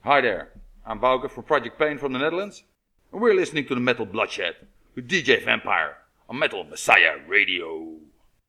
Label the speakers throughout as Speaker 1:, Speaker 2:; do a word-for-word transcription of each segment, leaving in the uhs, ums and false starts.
Speaker 1: Hi there, I'm Bouke from Project Pain from the Netherlands, and we're listening to the Metal Bloodshed with D J Vampire on Metal Messiah Radio.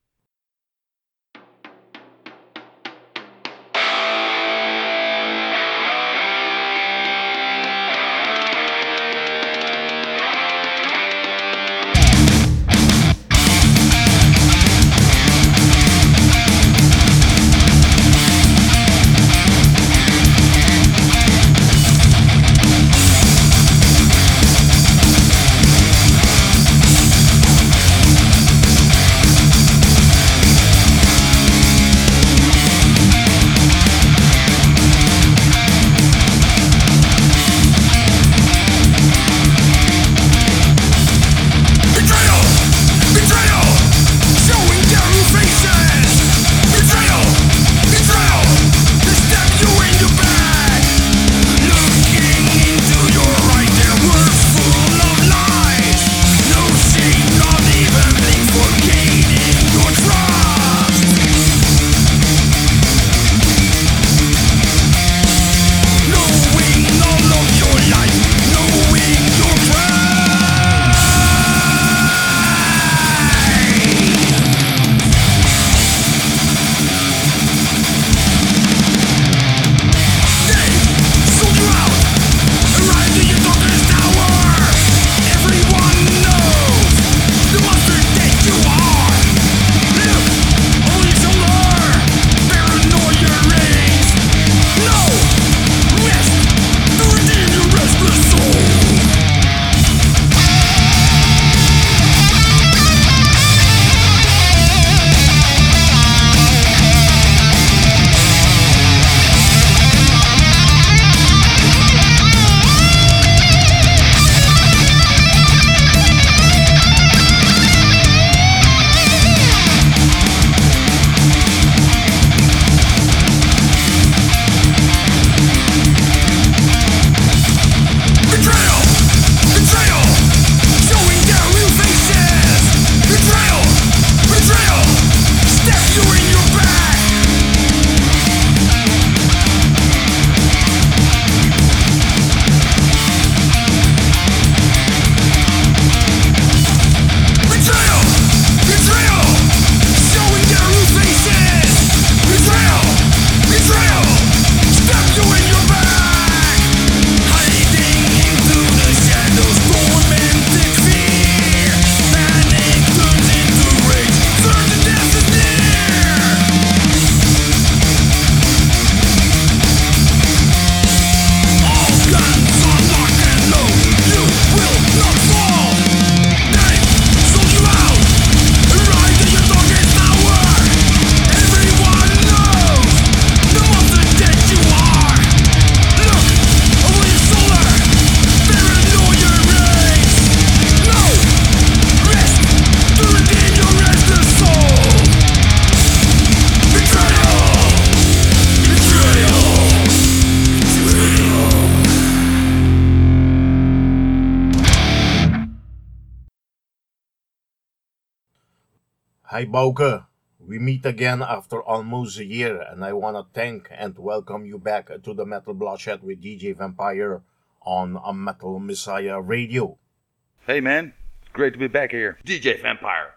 Speaker 2: Hi Bouke, we meet again after almost a year and I want to thank and welcome you back to the Metal Bloodshed with D J Vampire on a Metal Messiah Radio.
Speaker 1: Hey man, it's great to be back here. D J Vampire.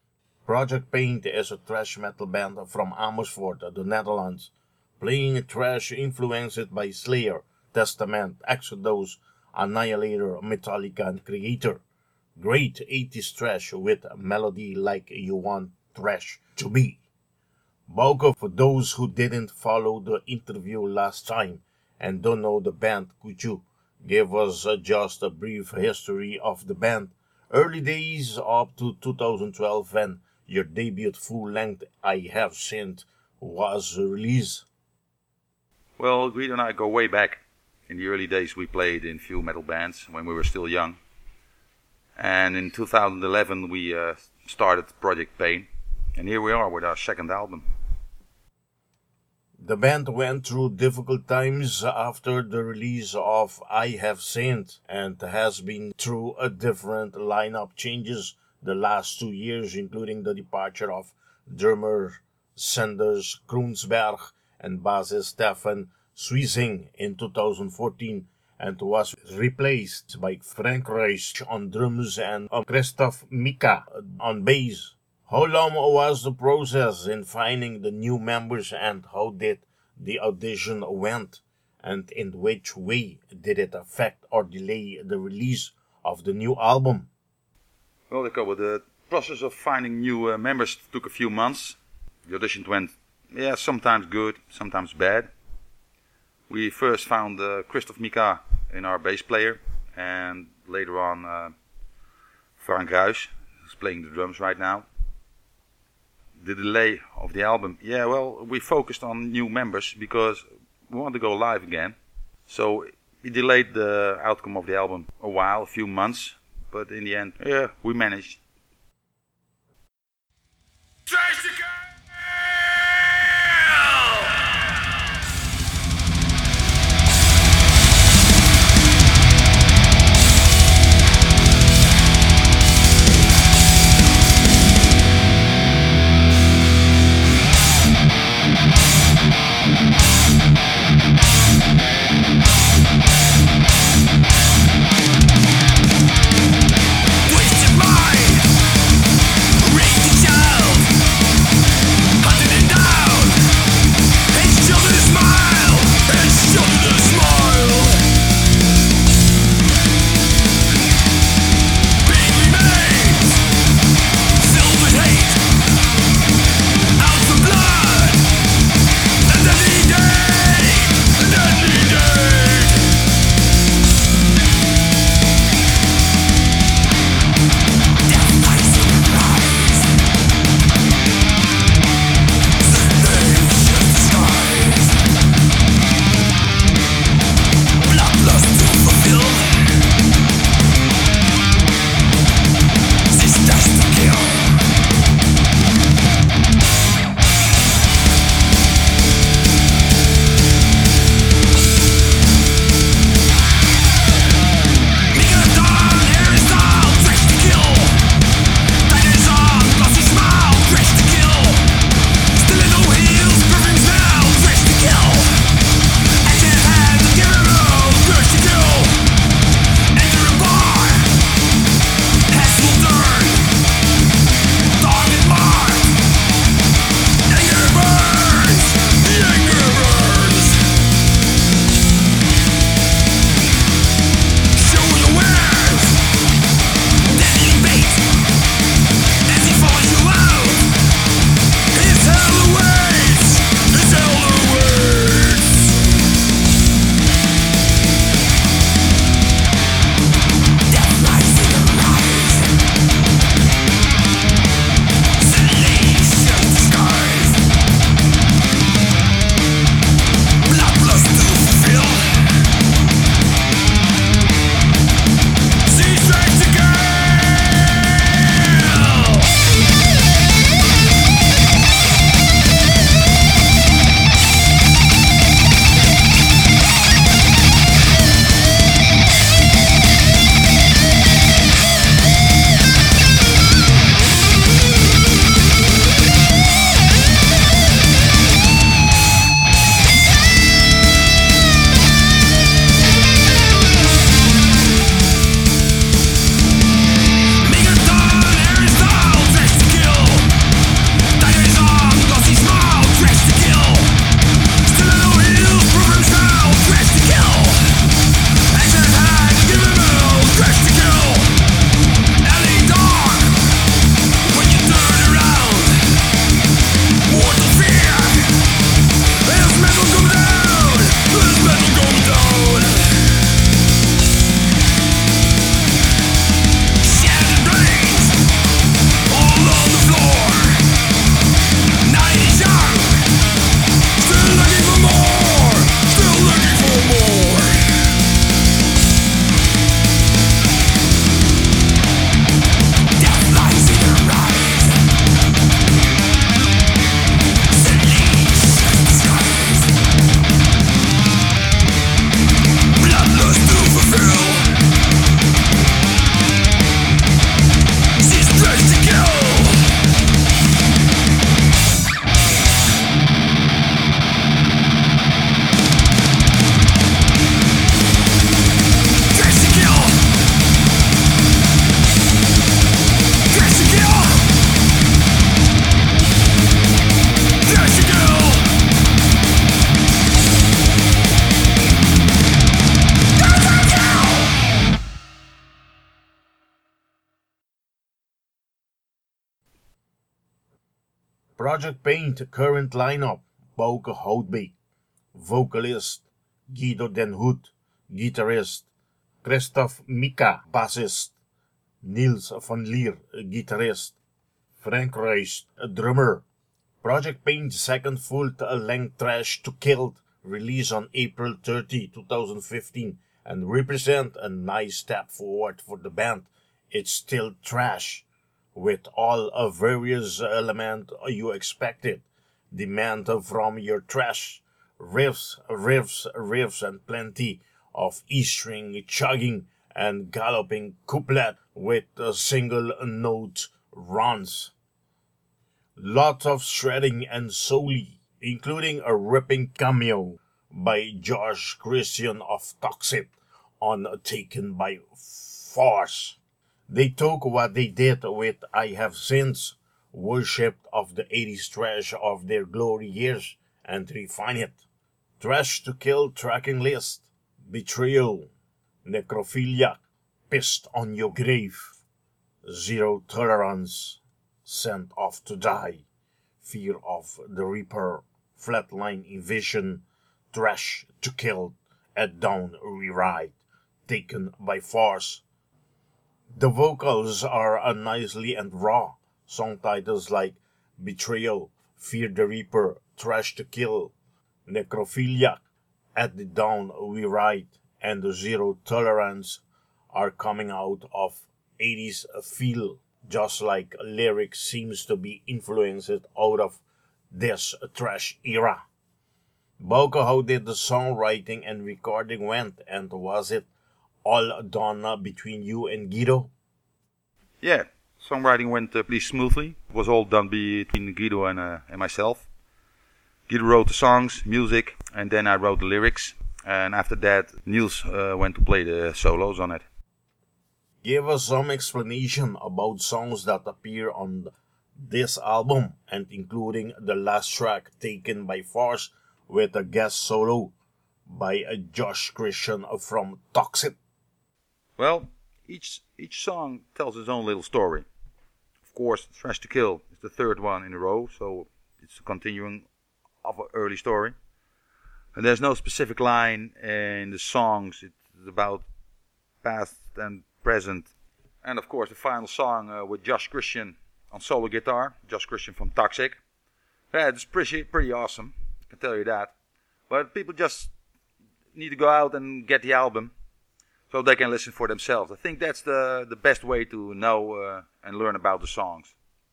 Speaker 2: Project Pain is a thrash metal band from Amersfoort, the Netherlands, playing thrash influenced by Slayer, Testament, Exodus, Annihilator, Metallica and Creator. Great eighties thrash with a melody like you want thrash to be. Bouke, for those who didn't follow the interview last time and don't know the band, could you give us uh, just a brief history of the band, early days up to two thousand twelve when your debut full-length I Have Sinned was released?
Speaker 1: Well, Guido and I go way back. In the early days we played in few metal bands when we were still young. And in two thousand eleven we uh, started Project Pain, and here we are with our second album.
Speaker 2: The band went through difficult times after the release of I Have Sinned and has been through a different lineup changes the last two years, including the departure of drummer Sanders Kroonsberg and bassist Stefan Swising in two thousand fourteen and was replaced by Frank Reich on drums and uh, Christoph Mika on bass. How long was the process in finding the new members and how did the audition went? And in which way did it affect or delay the release of the new album?
Speaker 1: Well, Jacobo, the process of finding new uh, members took a few months. The auditions went, yeah, sometimes good, sometimes bad. We first found uh, Christoph Mika in our bass player, and later on uh, Frank Ruijs, who's playing the drums right now. The delay of the album, yeah, well, we focused on new members because we want to go live again. So we delayed the outcome of the album a while, a few months, but in the end, yeah, we managed.
Speaker 3: Twisted mind.
Speaker 2: Project Paint current lineup: Bouke Houtbeek, vocalist; Guido Den Hoed, guitarist; Christophe Mika, bassist; Niels van Lier, guitarist; Frank Ruist, drummer. Project Paint's second full-length Trash to Kill released on April thirtieth, twenty fifteen, and represent a nice step forward for the band. It's still trash, with all of various elements you expected. Demand from your trash: riffs, riffs, riffs, and plenty of E-string chugging and galloping couplet with single note runs. Lots of shredding and soul-y, including a ripping cameo by Josh Christian of Toxic on Taken by Force. They took what they did with I Have Since, worshipped of the eighties trash of their glory years, and refined it. Trash to Kill tracking list: Betrayal, Necrophilia, Pissed on Your Grave, Zero Tolerance, Sent Off to Die, Fear of the Reaper, Flatline Invasion, Trash to Kill, At Dawn Rewrite, Taken by Force. The vocals are nicely and raw. Song titles like Betrayal, Fear the Reaper, Trash to Kill, Necrophilia, At the Dawn We Ride, and Zero Tolerance are coming out of eighties feel, just like lyrics seems to be influenced out of this trash era. Bouke, how did the songwriting and recording went, and was it all done between you and Guido?
Speaker 1: Yeah, songwriting went uh, pretty smoothly. It was all done between Guido and, uh, and myself. Guido wrote the songs, music, and then I wrote the lyrics. And after that, Niels uh, went to play the solos on it.
Speaker 2: Give us some explanation about songs that appear on this album, and including the last track, Taken by Force, with a guest solo by uh, Josh Christian from Toxic.
Speaker 1: Well, each each song tells its own little story. Of course, Trash to Kill is the third one in a row, so it's a continuing of an early story. And there's no specific line in the songs. It's about past and present. And of course, the final song uh, with Josh Christian on solo guitar. Josh Christian from Toxic. Yeah, it's pretty pretty awesome. I can tell you that. But people just need to go out and get the album, so they can listen for themselves. I think that's the, the best way to know uh, and learn about the songs.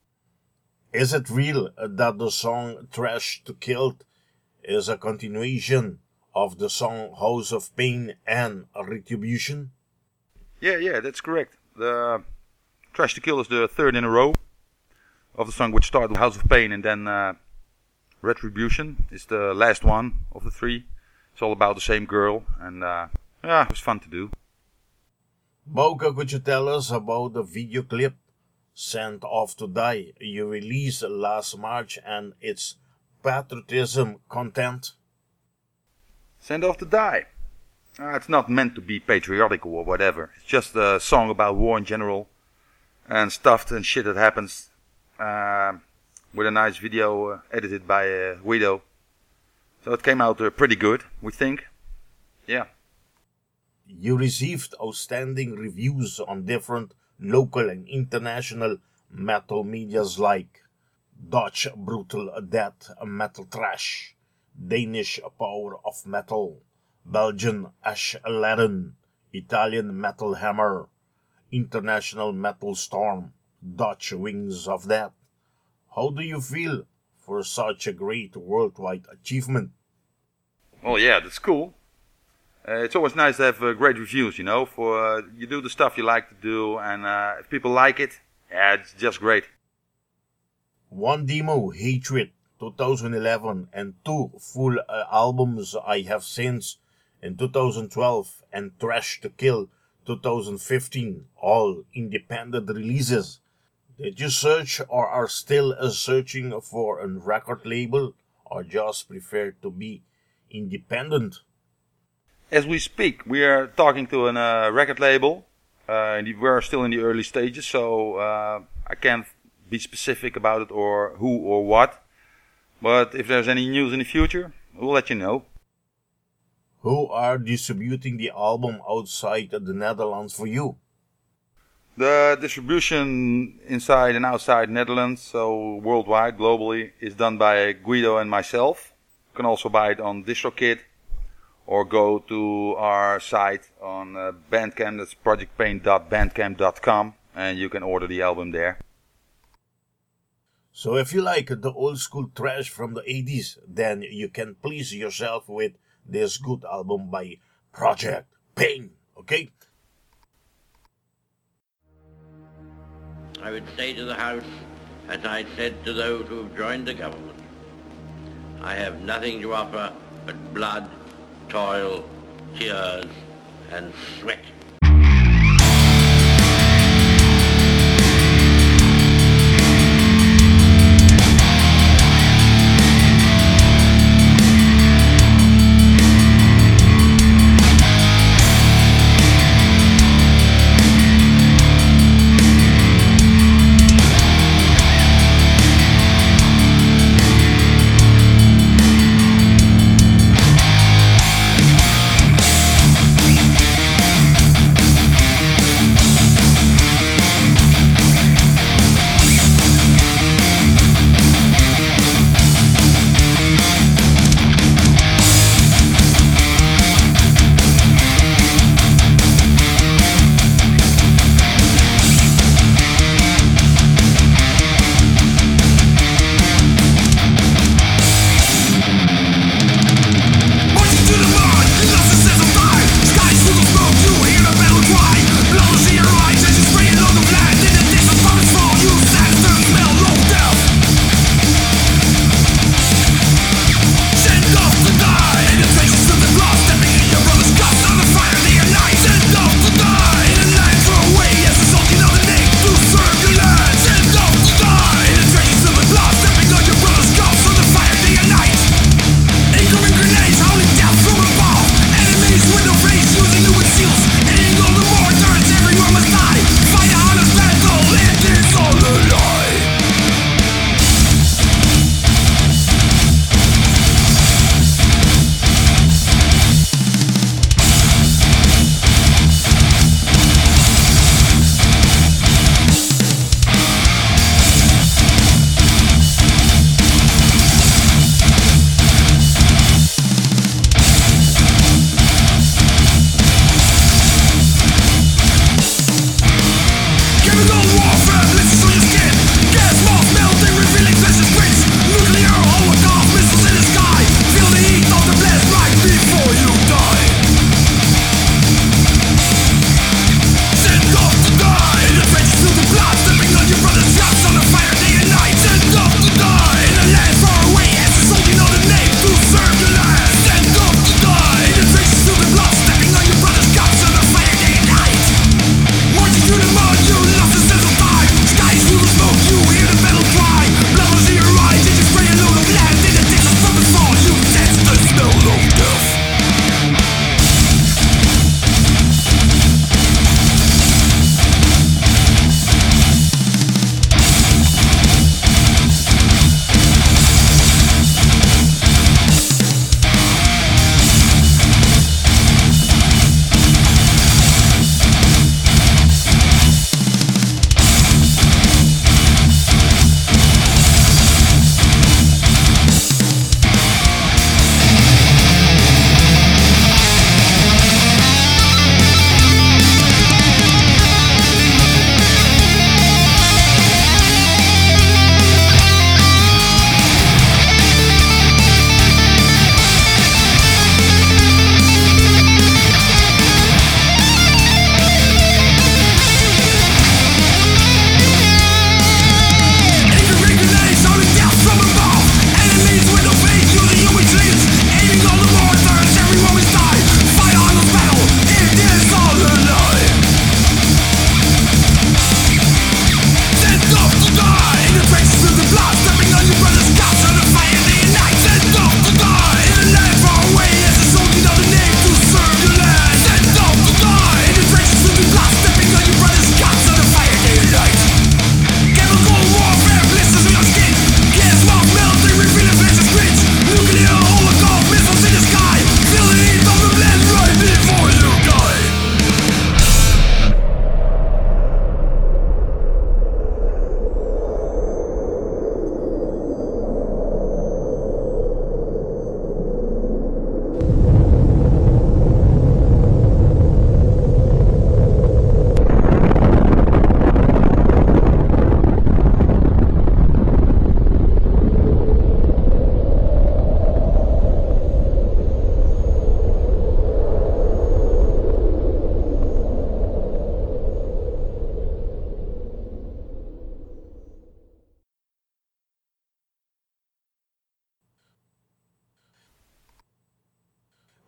Speaker 2: Is it real that the song Trash to Kill is a continuation of the song House of Pain and Retribution?
Speaker 1: Yeah, yeah, that's correct. The Trash to Kill is the third in a row of the song, which started with House of Pain, and then uh, Retribution is the last one of the three. It's all about the same girl, and uh, yeah, it was fun to do.
Speaker 2: Bouke, could you tell us about the video clip Sent Off to Die you released last March and its patriotism content?
Speaker 1: Sent Off to Die. Uh, it's not meant to be patriotic or whatever. It's just a song about war in general and stuff and shit that happens. Uh, with a nice video uh, edited by uh, Guido. So it came out uh, pretty good, we think. Yeah.
Speaker 2: You received outstanding reviews on different local and international metal medias like Dutch Brutal Death Metal Trash, Danish Power of Metal, Belgian Ash Laden, Italian Metal Hammer, International Metal Storm, Dutch Wings of Death. How do you feel for such a great worldwide achievement?
Speaker 1: Well, yeah, that's cool. Uh, it's always nice to have uh, great reviews, you know. For uh, you do the stuff you like to do, and uh, if people like it, yeah, it's just great.
Speaker 2: One demo, Hatred, twenty eleven, and two full uh, albums, I Have Since, in two thousand twelve, and Trash to Kill, twenty fifteen, all independent releases. Did you search or are still uh, searching for a record label, or just prefer to be independent?
Speaker 1: As we speak, we are talking to a uh, record label. Uh, and we're still in the early stages, so uh, I can't be specific about it or who or what. But if there's any news in the future, we'll let you know.
Speaker 2: Who are distributing the album outside of the Netherlands for you?
Speaker 1: The distribution inside and outside Netherlands, so worldwide, globally, is done by Guido and myself. You can also buy it on DistroKid or go to our site on uh, Bandcamp, that's project paint dot bandcamp dot com, and you can order the album there.
Speaker 2: So if you like the old school thrash from the eighties, then you can please yourself with this good album by Project Pain, okay?
Speaker 3: I would say to the House, as I said to those who have joined the government, I have nothing to offer but blood, toil, tears, and sweat.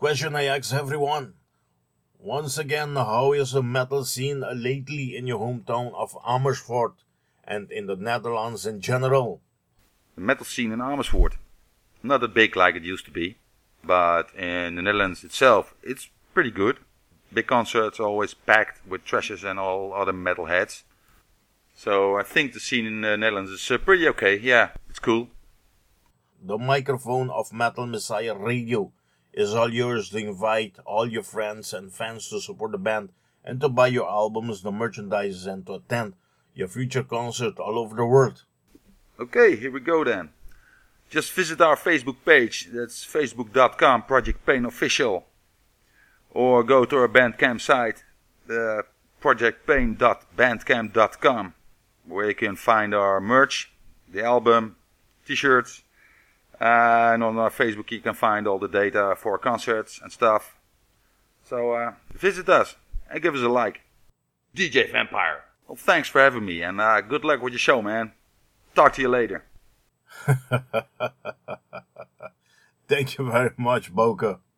Speaker 2: question I ask everyone. Once again, how is the metal scene lately in your hometown of Amersfoort and in the Netherlands in general?
Speaker 1: The metal scene in Amersfoort, not that big like it used to be, but in the Netherlands itself, it's pretty good. Big concerts always packed with thrashers and all other metalheads. So I think the scene in the Netherlands is uh, pretty okay. Yeah, it's cool.
Speaker 2: The microphone of Metal Messiah Radio is all yours to invite all your friends and fans to support the band and to buy your albums, the merchandise, and to attend your future concert all over the world.
Speaker 1: Okay, here we go then. Just visit our Facebook page, that's facebook dot com Project Pain Official. Or go to our Bandcamp site, uh, project pain dot bandcamp dot com, where you can find our merch, the album, t-shirts, uh, and on our Facebook you can find all the data for concerts and stuff. So uh, visit us and give us a like. D J Vampire, well, thanks for having me, and uh, good luck with your show, man. Talk to you later.
Speaker 2: Thank you very much, Boke.